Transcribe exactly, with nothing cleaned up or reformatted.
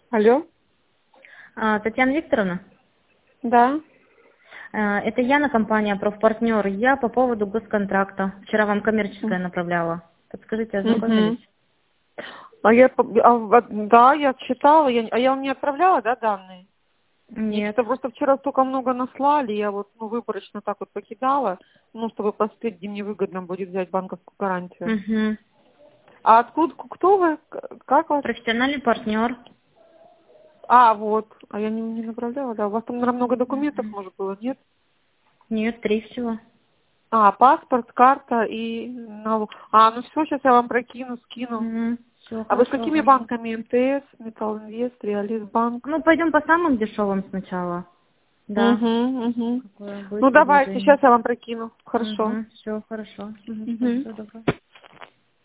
Алло. А, Татьяна Викторовна, Да. а, это Яна, компания «Профпартнер». Я по поводу госконтракта. Вчера вам коммерческое направляла. Подскажите, ознакомились? Угу. А я, по- а, вот, да, я читала, я, а я вам не отправляла, да, данные? Мне Нет. что-то просто вчера столько много наслали, я вот, ну, выборочно так вот покидала, ну, чтобы поспеть, где мне выгодно будет взять банковскую гарантию. Угу. А откуда, кто вы, К- как вас? Профессиональный партнер. А, вот, а я не, не направляла, да, у вас там, наверное, много документов, может, было, нет? Нет, три всего. А, паспорт, карта и налог. А, ну все, сейчас я вам прокину, скину. Все А вы с хорошо, какими ага. банками? МТС, Металлинвест, Реализбанк? Ну, пойдем по самым дешевым сначала. Да. Угу, угу. Какое Ну будет давайте, предложение? сейчас я вам прокину. Хорошо. Угу. Все хорошо. Угу. Угу. Всего доброго.